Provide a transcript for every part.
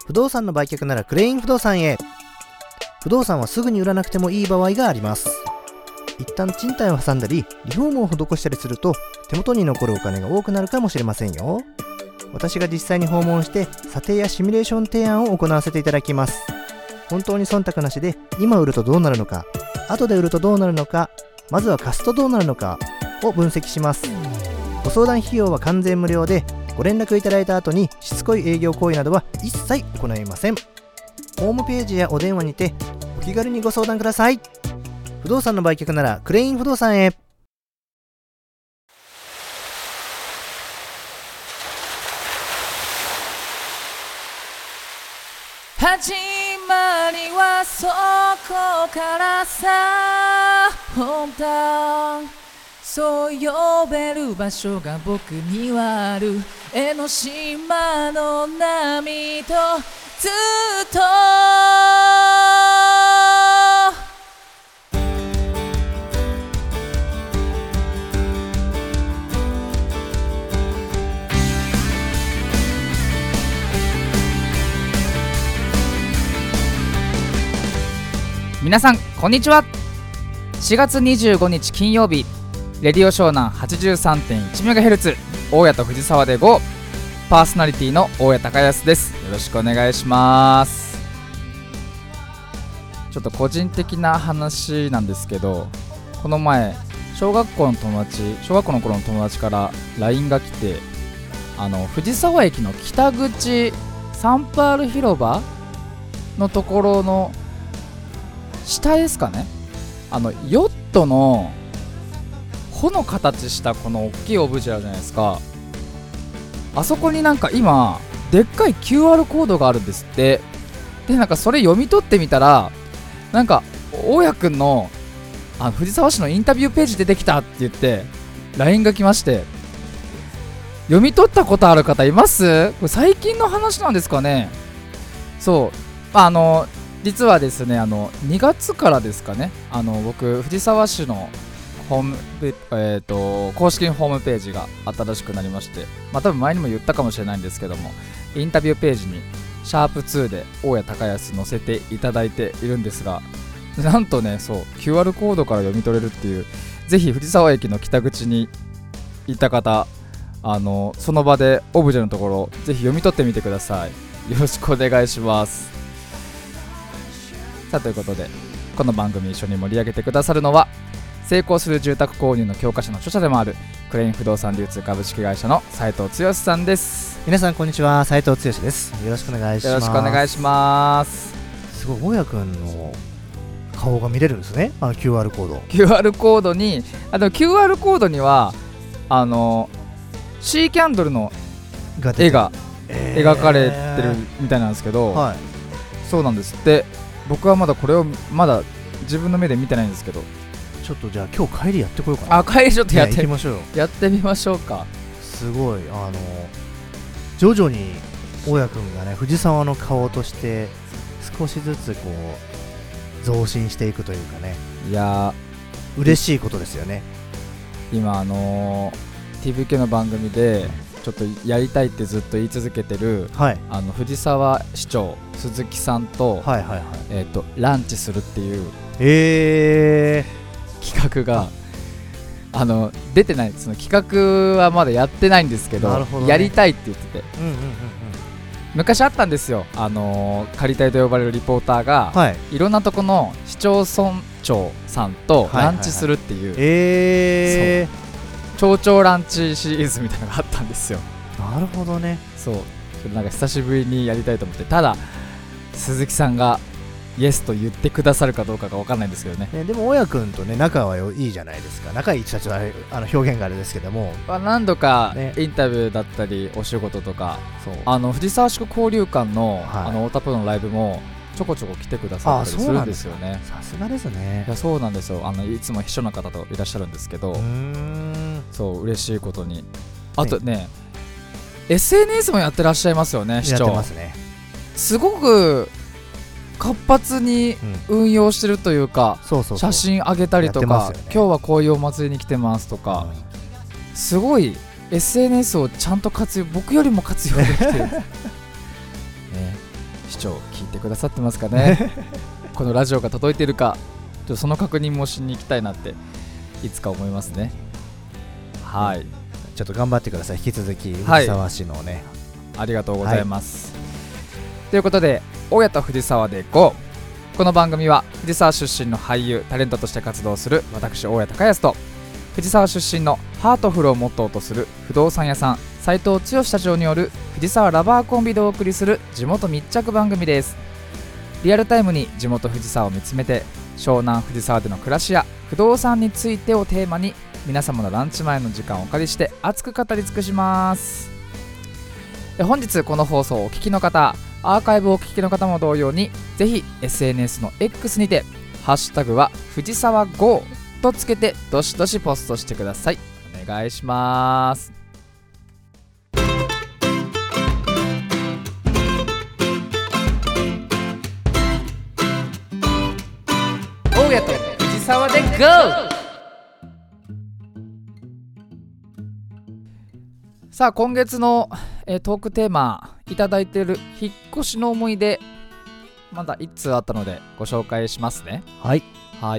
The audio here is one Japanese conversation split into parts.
不動産の売却ならクレイン不動産へ。不動産はすぐに売らなくてもいい場合があります。一旦賃貸を挟んだりリフォームを施したりすると手元に残るお金が多くなるかもしれませんよ。私が実際に訪問して査定やシミュレーション提案を行わせていただきます。本当に忖度なしで今売るとどうなるのか、後で売るとどうなるのか、まずは貸すとどうなるのかを分析します。ご相談費用は完全無料で、ご連絡いただいた後にしつこい営業行為などは一切行いません。ホームページやお電話にてお気軽にご相談ください。不動産の売却ならクレイン不動産へ。 始まりはそこからさ、本当そう呼べる場所が僕にはある。江ノ島の波とずっと皆さんこんにちは。4月25日金曜日、レディオ湘南 83.1MHz 大谷と藤沢で GO。 パーソナリティの大谷隆康です。よろしくお願いします。ちょっと個人的な話なんですけど、この前小学校の頃の友達から LINE が来て、藤沢駅の北口サンパール広場のところの下ですかね、ヨットの帆の形したこの大きいオブジェあるじゃないですか。あそこになんか今でっかい QR コードがあるんですって。でなんかそれ読み取ってみたら、なんか大谷くんの藤沢市のインタビューページ出てきたって言って LINE が来まして、読み取ったことある方います？これ最近の話なんですかね。そう実はですね、2月からですかね、僕藤沢市の公式ホームページが新しくなりまして、多分前にも言ったかもしれないんですけども、インタビューページに#2で大谷隆康載せていただいているんですが、なんとね、そう QR コードから読み取れるっていう。ぜひ藤沢駅の北口にいた方、その場でオブジェのところぜひ読み取ってみてください。よろしくお願いします。さあということで、この番組一緒に盛り上げてくださるのは、成功する住宅購入の教科書の著者でもあるクレイン不動産流通株式会社の斉藤剛さんです。 皆さんこんにちは、斉藤剛です。よろしくお願いします。 よろしくお願いします。 すごい、大谷くんの顔が見れるんですね、QR コード。 QR コードに、QR コードにはシーキャンドルの絵が描かれてるみたいなんですけど、はい、そうなんですって。僕はまだこれを自分の目で見てないんですけど、 ちょっとじゃあ今日帰りやってこようかな。 帰りちょっとやってみましょうよ。 やってみましょうか。 すごい徐々に大谷くんがね、藤沢の顔として少しずつこう増進していくというかね。いや嬉しいことですよね。今 TVK の番組でちょっとやりたいってずっと言い続けてる、はい、藤沢市長鈴木さんと、ランチするっていう、企画が出てない。その企画はまだやってないんですけど、ね、やりたいって言ってて、昔あったんですよ。借りたいと呼ばれるリポーターが、はい、いろんなとこの市町村長さんとランチするっていう、町長ランチシリーズみたいなのがあったんですよ。 なるほどね。 そう、なんか久しぶりにやりたいと思って、ただ鈴木さんがイエスと言ってくださるかどうかが分かんないんですけどね。 でも大谷君とね、仲はいいじゃないですか。仲いい人たちは表現があれですけども、 何度かインタビューだったりお仕事とか、藤沢市交流館の、太田プロのライブもちょこちょこ来てくださったりするんですよね。 さすがですね。 いや、そうなんですよ。いつも秘書の方といらっしゃるんですけど、そう嬉しいことに。あとね、SNS もやってらっしゃいますよね、市長。 やってますね。 すごく活発に運用してるというか、写真上げたりとか、今日はこういうお祭りに来てますとか、すごい SNS をちゃんと活用、僕よりも活用できてる、 視聴聞いてくださってますかねこのラジオが届いているかその確認もしに行きたいなっていつか思いますね。はい、 ちょっと頑張ってください。引き続き藤沢市のね、 ありがとうございます、ということで大家と藤沢で GO。 この番組は藤沢出身の俳優タレントとして活動する私大家隆康と藤沢出身のハートフルをモットーとする不動産屋さん斉藤剛社長による藤沢ラバーコンビでお送りする地元密着番組です。リアルタイムに地元藤沢を見つめて湘南藤沢での暮らしや不動産についてをテーマに皆様のランチ前の時間をお借りして熱く語り尽くします。本日この放送をお聞きの方、アーカイブをお聞きの方も同様にぜひ SNS の X にてハッシュタグは藤沢 GO とつけてどしどしポストしてください。お願いします。大家と藤沢で GO。 さあ今月の、トークテーマいただいている引っ越しの思い出、まだ1通あったのでご紹介しますね。 はい、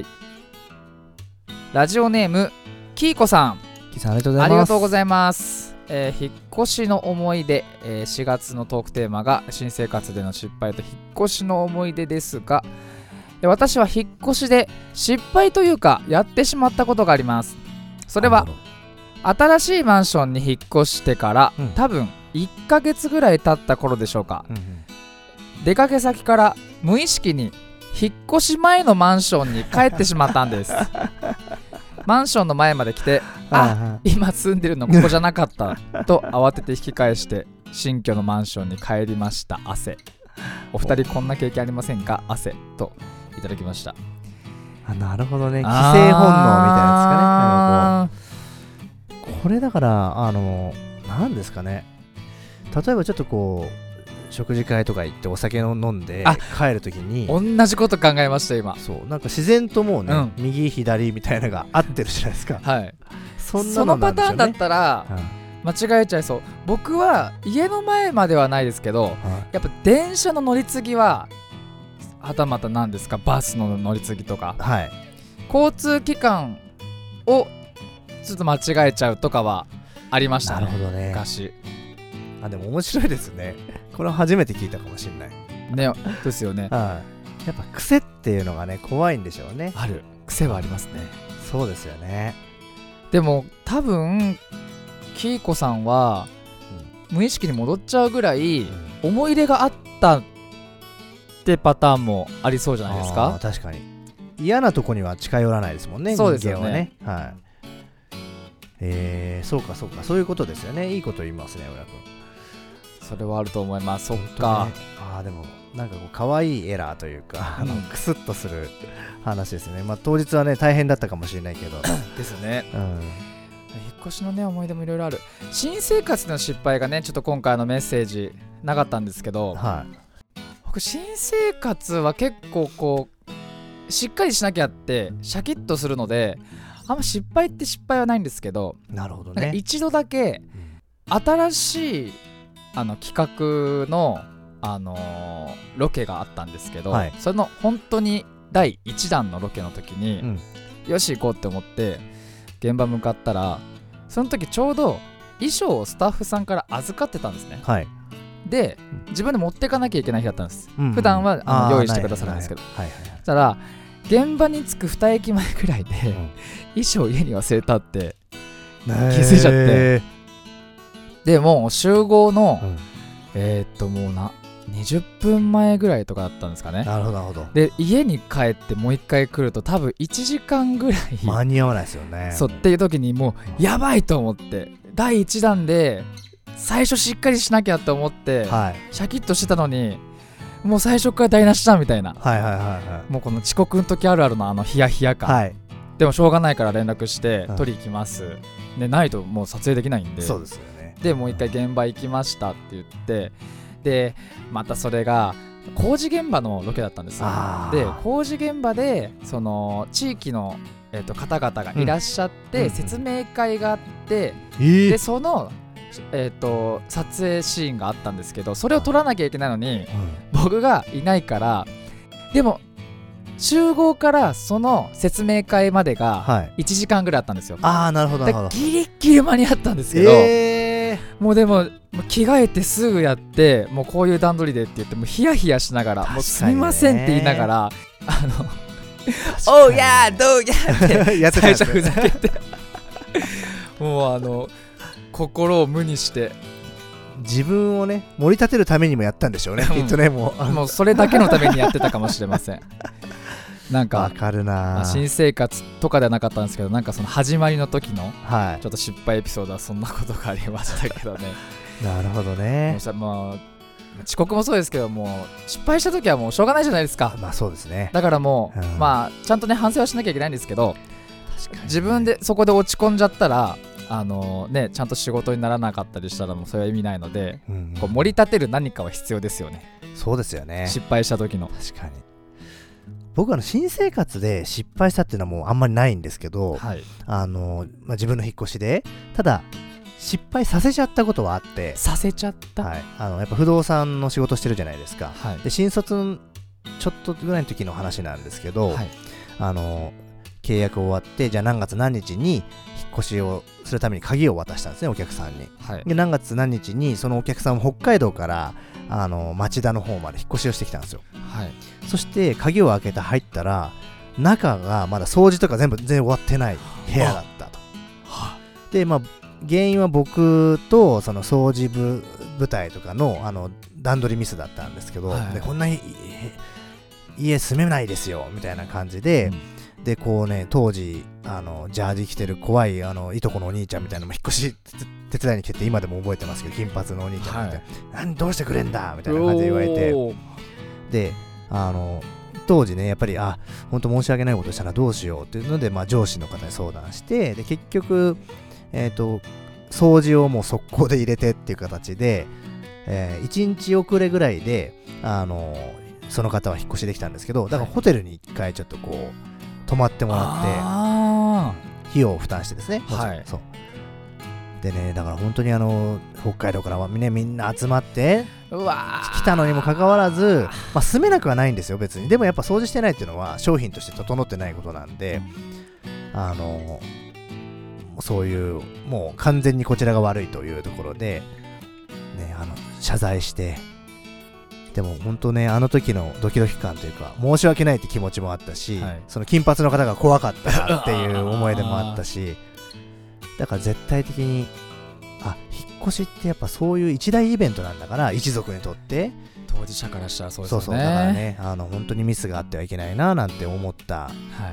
ラジオネームキーコさん、 キーさんありがとうございます。 ありがとうございます。引っ越しの思い出、4月のトークテーマが新生活での失敗と引っ越しの思い出ですが、私は引っ越しで失敗というかやってしまったことがあります。それは新しいマンションに引っ越してから、多分1ヶ月ぐらい経った頃でしょうか、出かけ先から無意識に引っ越し前のマンションに帰ってしまったんですマンションの前まで来て、今住んでるのここじゃなかったと慌てて引き返して新居のマンションに帰りました。汗。お二人こんな経験ありませんか？汗といただきました。 なるほどね、規制本能みたいなやつかね。これだから何ですかね、例えばちょっとこう食事会とか行ってお酒を飲んで帰るときに同じこと考えました今。 そうなんか自然ともうね、右左みたいなのが合ってるじゃないですか。 はい。 そのパターンだったら、間違えちゃいそう。僕は家の前まではないですけど、やっぱ電車の乗り継ぎははたまた何ですか、バスの乗り継ぎとか、交通機関をちょっと間違えちゃうとかはありましたね。なるほどね。昔。 でも面白いですね。これは初めて聞いたかもしれないね。ですよね。 やっぱ癖っていうのがね怖いんでしょうね。 ある癖はありますね。 そうですよね。 でも多分キーコさんは、無意識に戻っちゃうぐらい思い入れがあったってパターンもありそうじゃないですか。 確かに嫌なとこには近寄らないですもんね。 そうですよね。 人間はね。そうかそういうことですよね。いいこと言いますね、浦君。 それはあると思います。そっか。 でもなんかこう可愛いエラーというか、クスッとする話ですね。当日はね大変だったかもしれないけどですね。引っ越しのね思い出もいろいろある。新生活の失敗がねちょっと今回のメッセージなかったんですけど、僕新生活は結構こうしっかりしなきゃってシャキッとするので、あんま失敗はないんですけど、 なるほどね。 一度だけ新しい企画の、ロケがあったんですけど、その本当に第1弾のロケの時に、よし行こうって思って現場向かったら、その時ちょうど衣装をスタッフさんから預かってたんですね。で自分で持っていかなきゃいけない日だったんです。普段は用意してくださるんですけど、そしたら現場に着く2駅前くらいで、衣装家に忘れたって気づいちゃって、でもう集合の、もう20分前ぐらいとかだったんですかね。 なるほど。 で家に帰ってもう一回来ると多分1時間ぐらい間に合わないですよね。 そうっていう時にもうやばいと思って、第1弾で最初しっかりしなきゃと思って、シャキッとしてたのにもう最初から台無しだみたいな。もうこの遅刻の時あるあるのヒヤヒヤ感、でもしょうがないから連絡して取り行きます、でないともう撮影できないんで。 そうですよね。 でもう一回現場行きましたって言って、でまたそれが工事現場のロケだったんですよ。で工事現場でその地域の、方々がいらっしゃって、説明会があって、でその撮影シーンがあったんですけど、それを撮らなきゃいけないのに、僕僕がいないから、でも集合からその説明会までが1時間ぐらいあったんですよ。 ああ、なるほどなるほど。 ギリギリ間に合ったんですけど、もうでも着替えてすぐやって、もうこういう段取りでって言ってもうヒヤヒヤしながら、もうすみませんって言いながら、おうやーどうやってやってたんです最初ふざけてもう心を無にして自分をね盛り立てるためにもやったんでしょうね、きっとね。もうそれだけのためにやってたかもしれません。なんかわかるな、 新生活とかではなかったんですけど、なんかその始まりの時のはい、 ちょっと失敗エピソードはそんなことがありましたけどね。 なるほどね。 もう遅刻もそうですけど、もう失敗した時はもうしょうがないじゃないですか。 まあそうですね。 だからもう、まあちゃんとね反省はしなきゃいけないんですけど、確かに、自分でそこで落ち込んじゃったらね、ちゃんと仕事にならなかったりしたらもうそれは意味ないので、こう盛り立てる何かは必要ですよね。 そうですよね。 失敗した時の。 確かに。僕は新生活で失敗したっていうのはもうあんまりないんですけど、 はい、 自分の引っ越しでただ失敗させちゃったことはあって。 させちゃった、 はい、やっぱ不動産の仕事してるじゃないですか、 はい、 で新卒ちょっとぐらいの時の話なんですけど、はい、契約終わって、じゃあ何月何日に引っ越しをするために鍵を渡したんですね、お客さんに、はい、で何月何日にそのお客さんも北海道から町田の方まで引っ越しをしてきたんですよ、はい、そして鍵を開けて入ったら中がまだ掃除とか全然終わってない部屋だったと。でまあ原因は僕とその掃除部隊とかの段取りミスだったんですけど、はい、でこんな家住めないですよみたいな感じで、でこうね、当時ジャージ着てる怖いいとこのお兄ちゃんみたいなのも引っ越し手伝いに来て、今でも覚えてますけど、金髪のお兄ちゃんみたいな、どうしてくれんだみたいな感じで言われて、で当時ねやっぱり本当申し訳ないことしたらどうしようっていうので、上司の方に相談して、で結局掃除をもう速攻で入れてっていう形で、1日遅れぐらいでその方は引っ越しできたんですけど、だからホテルに1回ちょっとこう泊まってもらって、費用を負担してですね、はい、そうでね、だから本当に北海道からはみんな集まって来たのにもかかわらず、住めなくはないんですよ別に。でもやっぱ掃除してないっていうのは商品として整ってないことなんで、そういうもう完全にこちらが悪いというところで、ね、謝罪して、でも本当ね、あの時のドキドキ感というか申し訳ないって気持ちもあったし、はい、その金髪の方が怖かったなっていう思い出もあったし、だから絶対的に引っ越しってやっぱそういう一大イベントなんだから、一族にとって当事者からしたらそうですよね。 そうだからね、本当にミスがあってはいけないななんて思った、はい、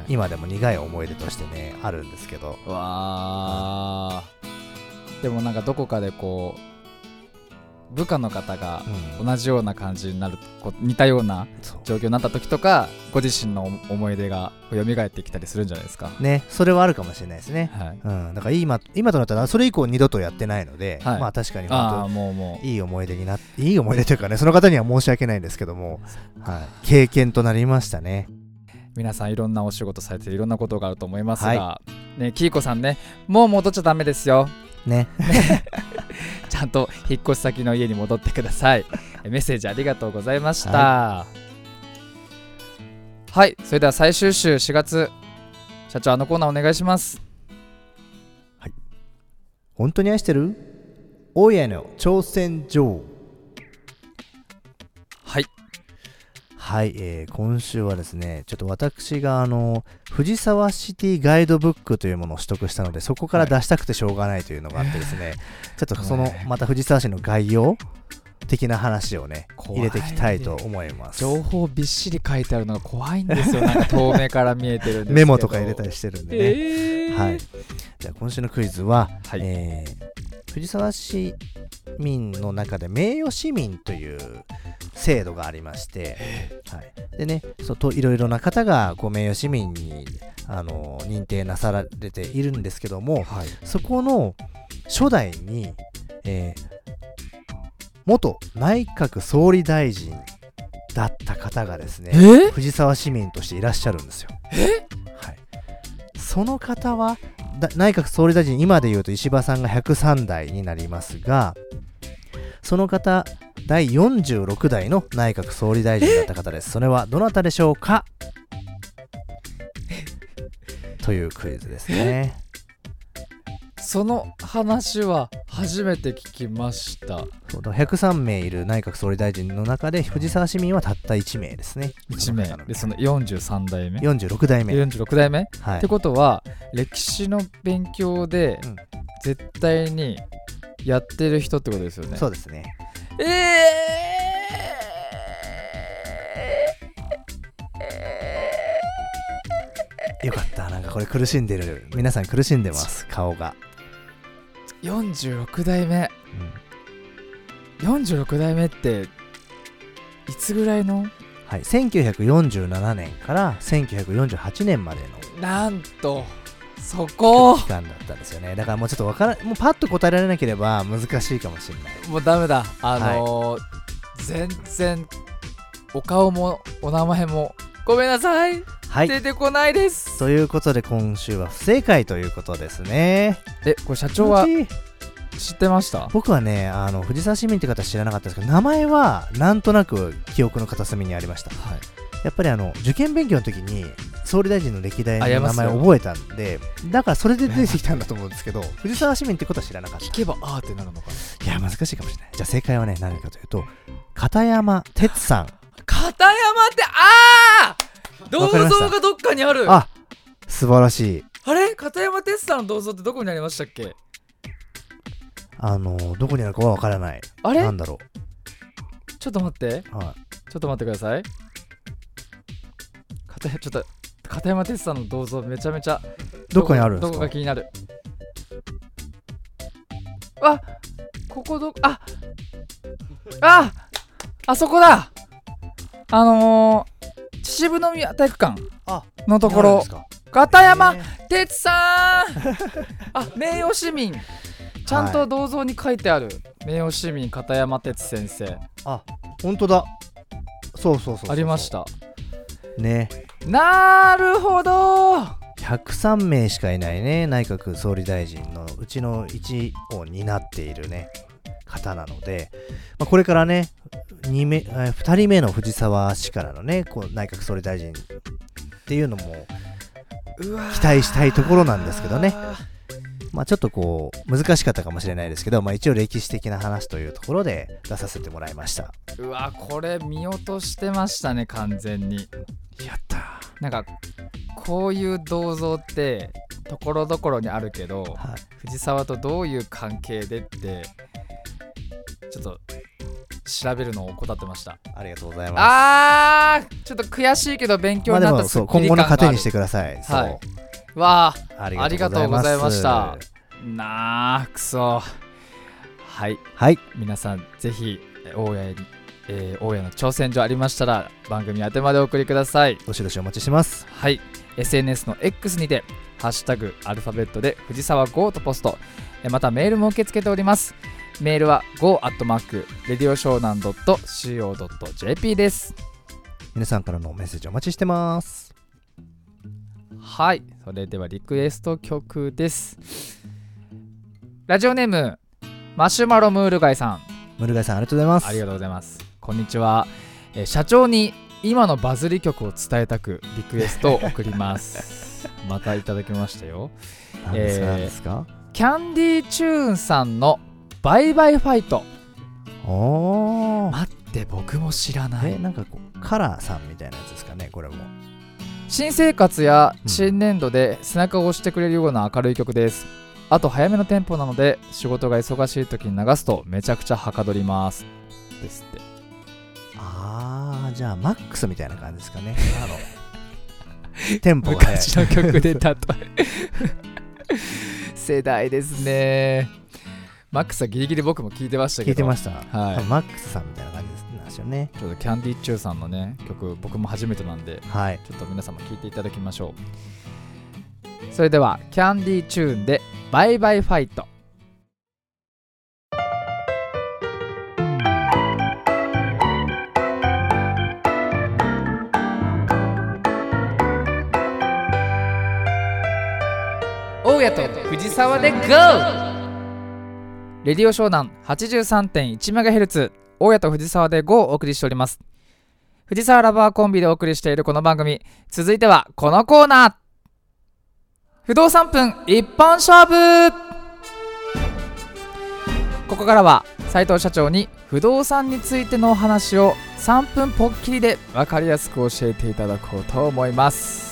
今でも苦い思い出としてねあるんですけど、 わー、でもなんかどこかでこう部下の方が同じような感じになる、似たような状況になった時とか、ご自身の思い出が蘇ってきたりするんじゃないですかね。 それはあるかもしれないですね、はい、だから今となったらそれ以降二度とやってないので、はい、確かに本当もういい思い出にいい思い出というかね、その方には申し訳ないんですけども、はい、経験となりましたね。 皆さんいろんなお仕事されていろんなことがあると思いますが、はい、ね、キーコさんね、もう戻っちゃダメですよねちゃんと引っ越し先の家に戻ってください。メッセージありがとうございました。はい、それでは最終週4月、社長コーナーお願いします。 はい、本当に愛してる大家の挑戦状。はい、今週はですね、ちょっと私が藤沢シティガイドブックというものを取得したので、そこから出したくてしょうがないというのがあってですね、ちょっとまた藤沢市の概要的な話をね入れていきたいと思います。 情報びっしり書いてあるのが怖いんですよ。なんか遠目から見えてるんですけどメモとか入れたりしてるんでね、はい、じゃあ今週のクイズは、はい、藤沢市民の中で名誉市民という制度がありまして、はい、でね、いろいろな方が名誉市民に認定なさられているんですけども、はい、そこの初代に、元内閣総理大臣だった方がですね、藤沢市民としていらっしゃるんですよ。はい、その方は内閣総理大臣、今でいうと石破さんが103代になりますが、その方第46代の内閣総理大臣だった方です。それはどなたでしょうかというクイズですね。 その話は初めて聞きました。 そうだ、103名いる内閣総理大臣の中で藤沢市民はたった1名ですね。 1名で、その43代目 46代目、 46代目、 はい、 ってことは歴史の勉強で絶対にやってる人ってことですよね。 そうですね。よかった。なんかこれ苦しんでる、皆さん苦しんでます、顔が。 46代目、46代目っていつぐらいの？ はい、1947年から1948年までのなんとそこ期間だったんですよね。だからもうちょっともうパッと答えられなければ難しいかもしれない。 もうダメだ。全然お顔もお名前もごめんなさい、はい、出てこないです。 ということで今週は不正解ということですね。 これ社長は知ってました？ 僕はね、藤沢市民って方は知らなかったですけど、名前はなんとなく記憶の片隅にありました、はい、やっぱり受験勉強の時に総理大臣の歴代の名前を覚えたんで、だからそれで出てきたんだと思うんですけど、藤沢市民ってことは知らなかった。 聞けばあーってなるのかな。 いや難しいかもしれない。じゃあ正解はね、何かというと片山哲さん。 片山って銅像がどっかにある。 あ、素晴らしい。 あれ、片山哲さんの銅像ってどこにありましたっけ？ どこにあるかはわからない。 あれ、 なんだろう。ちょっと待って、 はい、 ちょっと待ってください。ちょっと片山哲さんの銅像めちゃめちゃどこにあるんですか？ どこが気になる。ここあそこだ。秩父宮体育館のところ、片山哲さん名誉市民、ちゃんと銅像に書いてある、名誉市民片山哲先生。 本当だ。そうありましたね。 なるほど。 103名しかいないね、内閣総理大臣のうちの1を担っているね方なので、これからね2人目の藤沢市からのね内閣総理大臣っていうのも期待したいところなんですけどね。ちょっと難しかったかもしれないですけど、一応歴史的な話というところで出させてもらいました。 これ見落としてましたね、完全に。 やった。 なんかこういう銅像ってところどころにあるけど、藤沢とどういう関係でってちょっと調べるのを怠ってました。 ありがとうございます。 ちょっと悔しいけど勉強になった。 今後の糧にしてください。 ありがとうございました。くそ。はい、皆さんぜひ大家の挑戦状ありましたら番組宛てまでお送りください。 どしどしお待ちしてます。 はい、 SNS の X にてハッシュタグアルファベットで藤沢 GO とポスト、またメールも受け付けております。メールは go@radioshonan.co.jp です。 皆さんからのメッセージお待ちしてます。 はい、それではリクエスト曲です。ラジオネームマシュマロムール貝さん。 ムール貝さん、ありがとうございます。 ありがとうございます。こんにちは。社長に今のバズり曲を伝えたくリクエストを送りますまたいただきましたよ。 何ですか？ キャンディーチューンさんのバイバイファイト。待って、僕も知らない。 なんかカラーさんみたいなやつですかね、これも。 新生活や新年度で背中を押してくれるような明るい曲です。あと早めのテンポなので仕事が忙しい時に流すとめちゃくちゃはかどりますですって。 じゃあマックスみたいな感じですかね。テンポが速い昔の曲で例え世代ですね。マックスはギリギリ僕も聞いてましたけど。 聞いてました、マックスさんみたいな感じなんですよね。 ちょっとキャンディーチューさんのね曲、僕も初めてなんで、ちょっと皆様聞いていただきましょう。それではキャンディーチューンでバイバイファイト。大家と藤沢で GO！ レディオ湘南 83.1MHz 大家と藤沢で5をお送りしております。藤沢ラバーコンビでお送りしているこの番組、続いてはこのコーナー、不動産分一本勝負。ここからは斉藤社長に不動産についてのお話を3分ぽっきりで分かりやすく教えていただこうと思います。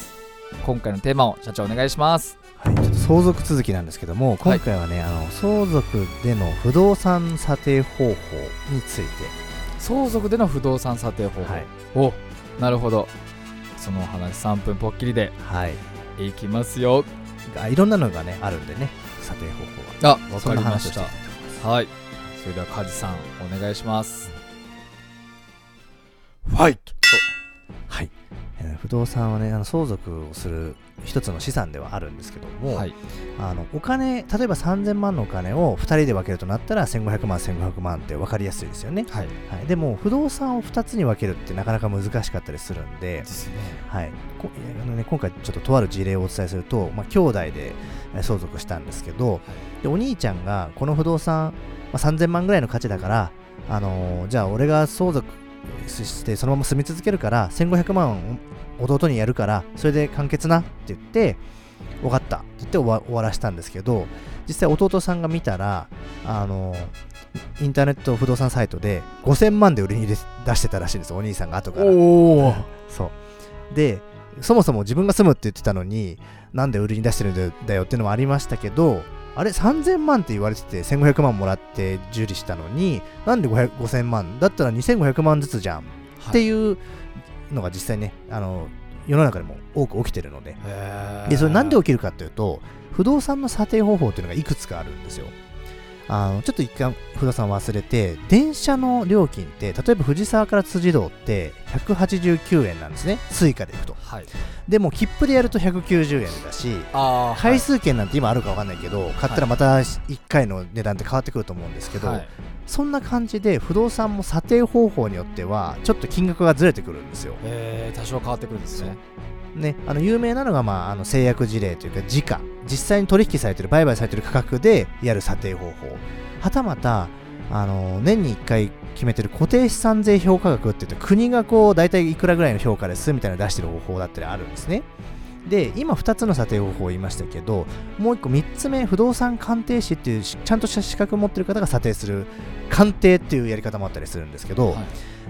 今回のテーマを社長お願いします。 はい、ちょっと相続続きなんですけども、今回はね、相続での不動産査定方法について。 相続での不動産査定方法、はい、お、なるほど。そのお話3分ぽっきりでいきますよ。 いろんなのがねあるんでね、査定方法は。 わかりました。はい、それでは梶さんお願いします。 ファイト。はい、不動産はね、相続をする一つの資産ではあるんですけども、はい、お金、例えば3000万のお金を2人で分けるとなったら1500万1500万って分かりやすいですよね。はいはい、でも不動産を2つに分けるってなかなか難しかったりするんで、ですね。はい、今回ちょっととある事例をお伝えすると、兄弟で相続したんですけど、はい、でお兄ちゃんがこの不動産、3000万ぐらいの価値だから、じゃあ俺が相続してそのまま住み続けるから1500万弟にやるからそれで完結なって言って分かったって言って終わらしたんですけど、実際弟さんが見たらインターネット不動産サイトで5000万で売りに出してたらしいんですよ、お兄さんが後から。そうで、そもそも自分が住むって言ってたのになんで売りに出してるんだよっていうのもありましたけど、あれ3000万って言われてて1500万もらって受理したのになんで5000万だったら2500万ずつじゃん、はい、っていうのが実際ね世の中でも多く起きてるので、でそれなんで起きるかっていうと、不動産の査定方法っていうのがいくつかあるんですよ。ちょっと一回不動産忘れて、電車の料金って例えば藤沢から辻堂って189円なんですね、スイカで行くと、はい、でも切符でやると190円だし、回数券なんて今あるか分かんないけど、買ったらまた1回の値段って変わってくると思うんですけど、はい、そんな感じで不動産も査定方法によってはちょっと金額がずれてくるんですよ。 多少変わってくるんですね。 ね、有名なのが、制約事例というか実際に取引されている売買されている価格でやる査定方法、はたまた年に1回決めてる固定資産税評価額って言って国が大体いくらぐらいの評価ですみたいなの出してる方法だったりあるんですね。で今2つの査定方法を言いましたけど、もう1個3つ目、不動産鑑定士っていうちゃんとした資格を持ってる方が査定する鑑定っていうやり方もあったりするんですけど、はい、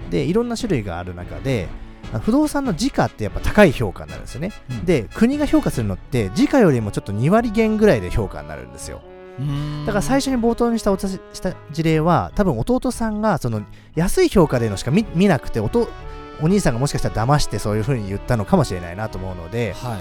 でいろんな種類がある中で不動産の時価ってやっぱ高い評価になるんですよね、うん、で国が評価するのって時価よりもちょっと2割減ぐらいで評価になるんですよ。だから最初に冒頭にした事例は多分弟さんがその安い評価でのしか 見なくてお兄さんがもしかしたら騙してそういう風に言ったのかもしれないなと思うので、はい、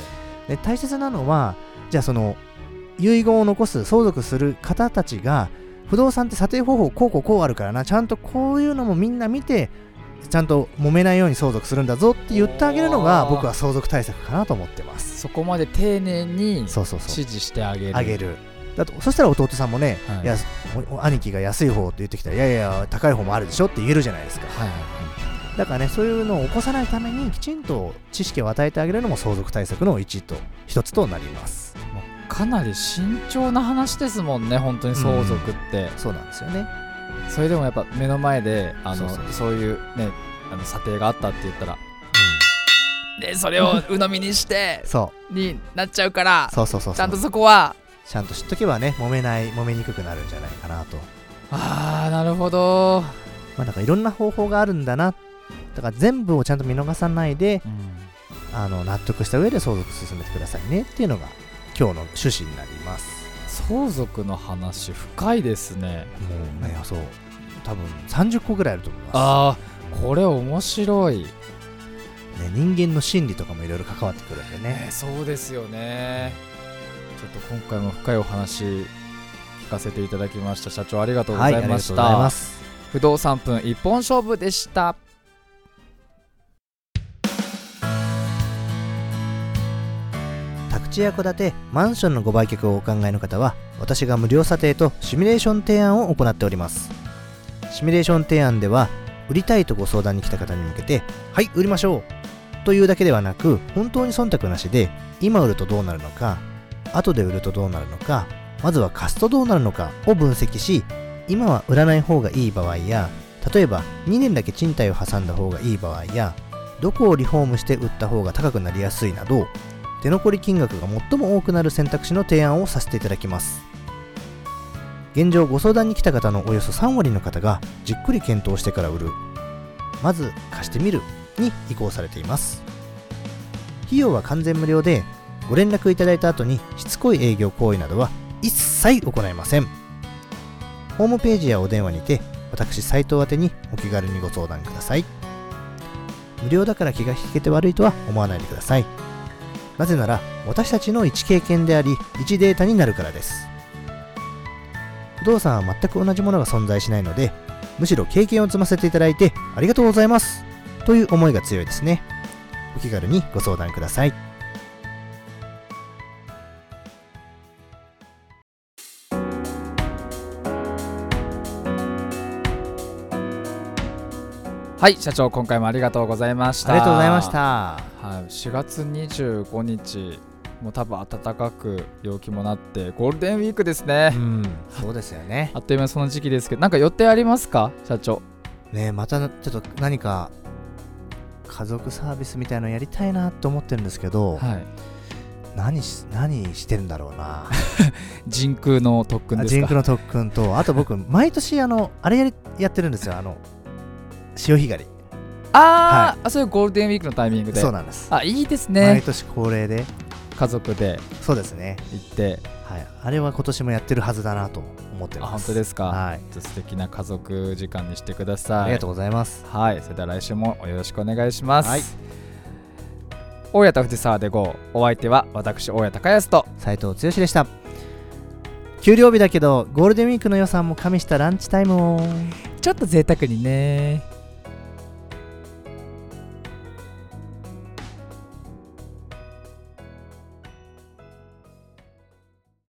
で大切なのはじゃあその遺言を残す相続する方たちが不動産って査定方法こうあるからな、ちゃんとこういうのもみんな見てちゃんと揉めないように相続するんだぞって言ってあげるのが僕は相続対策かなと思ってます。 そこまで丁寧に指示してあげる。 そしたら弟さんもね、はい、いや兄貴が安い方って言ってきたらいや高い方もあるでしょって言えるじゃないですか、はいはいはい、だからねそういうのを起こさないためにきちんと知識を与えてあげるのも相続対策の一つとなります。 かなり慎重な話ですもんね、本当に相続って、 そうなんですよね。 それでもやっぱ目の前でそういうね査定があったって言ったら、でそれを鵜呑みにしてになっちゃうからちゃんとそこはちゃんと知っとけばね揉めにくくなるんじゃないかなと。 なるほど。 だからいろんな方法があるんだな、だから全部をちゃんと見逃さないで、納得した上で相続進めてくださいねっていうのが今日の趣旨になります。 相続の話深いですね。 もうね、そう多分30個ぐらいあると思います。 これ面白い、ね、 人間の心理とかもいろいろ関わってくるんでね。 そうですよね。ちょっと今回も深いお話聞かせていただきました。社長ありがとうございました。 はい、ありがとうございます。 不動産分一本勝負でした。 宅地や戸建て、マンションのご売却をお考えの方は、私が無料査定とシミュレーション提案を行っております。シミュレーション提案では、売りたいとご相談に来た方に向けて、はい、売りましょうというだけではなく、本当に忖度なしで、今売るとどうなるのか、後で売るとどうなるのか、まずは貸すとどうなるのかを分析し、今は売らない方がいい場合や、 例えば2年だけ賃貸を挟んだ方がいい場合や、どこをリフォームして売った方が高くなりやすいなど、手残り金額が最も多くなる選択肢の提案をさせていただきます。現状ご相談に来た方のおよそ3割の方がじっくり検討してから売る、まず貸してみるに移行されています。費用は完全無料で、ご連絡いただいた後にしつこい営業行為などは一切行いません。ホームページやお電話にて私斉藤宛てにお気軽にご相談ください。無料だから気が引けて悪いとは思わないでください。なぜなら私たちの一経験であり一データになるからです。不動産は全く同じものが存在しないので、むしろ経験を積ませていただいてありがとうございますという思いが強いですね。お気軽にご相談ください。 はい、社長、今回もありがとうございました。 ありがとうございました。 はい、4月25日もう多分暖かく陽気もなってゴールデンウィークですね。 そうですよね。 あっという間にその時期ですけど、なんか予定ありますか、社長？ ね、またちょっと何か家族サービスみたいなのやりたいなと思ってるんですけど、はい、何してるんだろうな。 人空の特訓ですか？ 人空の特訓と、あと僕毎年あれやってるんですよ、潮干狩り。 はい、そういうゴールデンウィークのタイミングで。 そうなんです。 いいですね。 毎年恒例で家族でそうですね行って、 はい、あれは今年もやってるはずだなと思ってます。 本当ですか？ はい、 素敵な家族時間にしてください。 ありがとうございます。 はい、それでは来週もよろしくお願いします。 はい、 大谷と藤沢で GO、 お相手は私大谷隆康と斉藤剛でした。給料日だけどゴールデンウィークの予算も加味したランチタイムをちょっと贅沢にね。